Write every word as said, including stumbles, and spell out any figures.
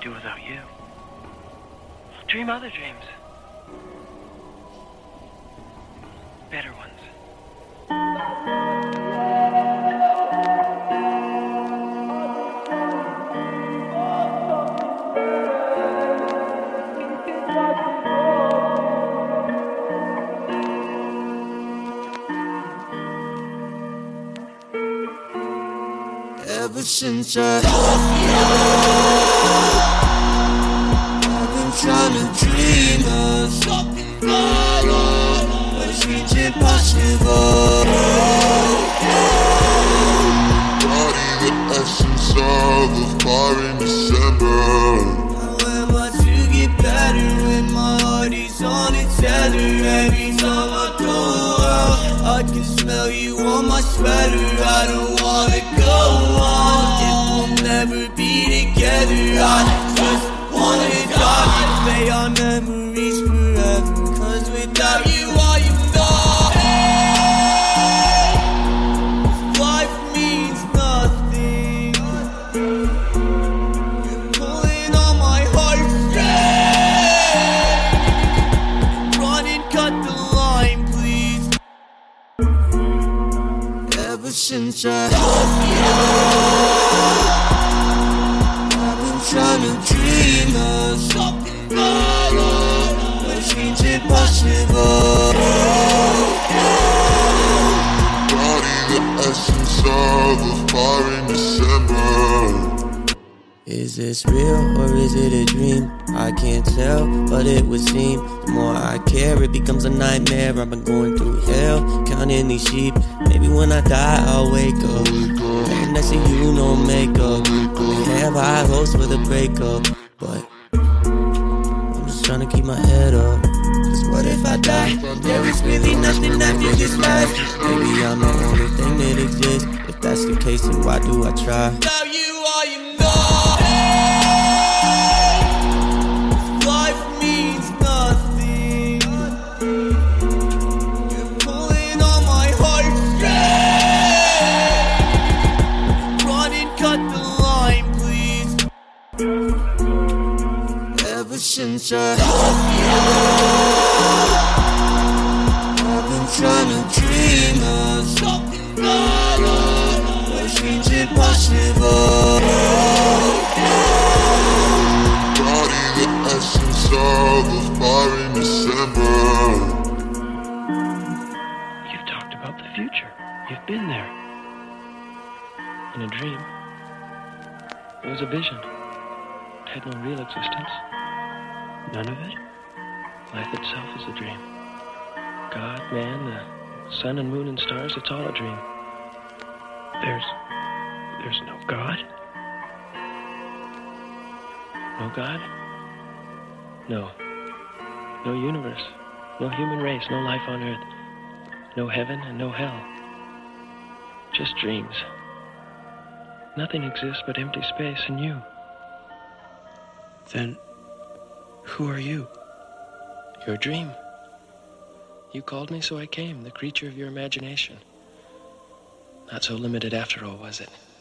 do without you. Dream other dreams. Better ones. Ever since I I've been trying to dream of something better, but seems impossible. Body the essence of a fire in December. How am I to get better when my heart is on its tether? Every time I go out, I can smell you on my sweater. I don't wanna go on, it will never be together. I just wanna die and play our memories forever. Cause without you all you know, life means nothing. You're pulling on my heartstrings. Run and cut the line, please. Ever since I I've been trying to dream of something better, but it seems impossible. Body the essence of a fire in December. Is this real or is it a dream? I can't tell, but it would seem the more I care, it becomes a nightmare. I've been going through hell, counting these sheep. Maybe when I die, I'll wake up and next to you, no makeup. I have high hopes for the breakup, but I'm just trying to keep my head up. Cause what if I die? There is really nothing after this life. Maybe I'm the only thing that exists. If that's the case, then why do I try? Now you are, you know. Life means nothing. You're pulling on my heartstrings. Run and cut the line, please. Ever since I I've been trying to dream of something better, but it seems impossible. Body the essence of a fire in December. You've talked about the future. You've been there. In a dream. It was a vision. It had no real existence. None of it. Life itself is a dream. God, man, the sun and moon and stars, it's all a dream. There's... there's no God? No God? No. No universe. No human race. No life on earth. No heaven and no hell. Just dreams. Nothing exists but empty space and you. Then, who are you? Your dream. You called me, so I came, the creature of your imagination. Not so limited after all, was it?